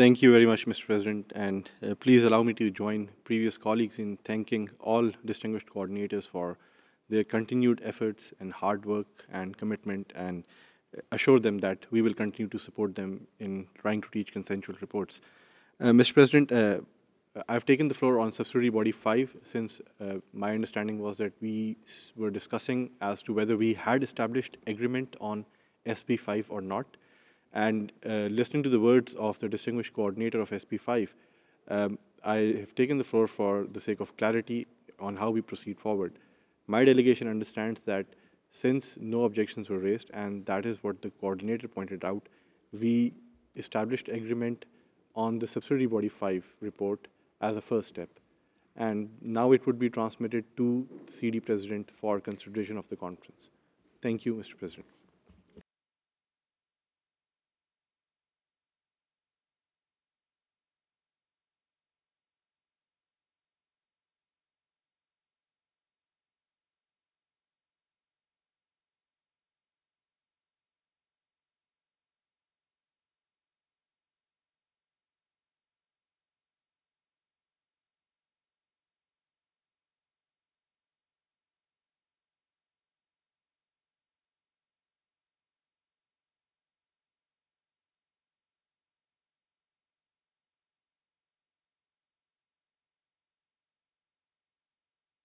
Thank you very much, Mr. President, and please allow me to join previous colleagues in thanking all distinguished coordinators for their continued efforts and hard work and commitment, and assure them that we will continue to support them in trying to reach consensual reports. Mr. President, I've taken the floor on subsidiary body 5 since my understanding was that were discussing as to whether we had established agreement on SP5 or not. And listening to the words of the distinguished coordinator of SP5, I have taken the floor for the sake of clarity on how we proceed forward. My delegation understands that since no objections were raised, and that is what the coordinator pointed out, we established agreement on the subsidiary body 5 report as a first step. And now it would be transmitted to the CD President for consideration of the conference. Thank you, Mr. President.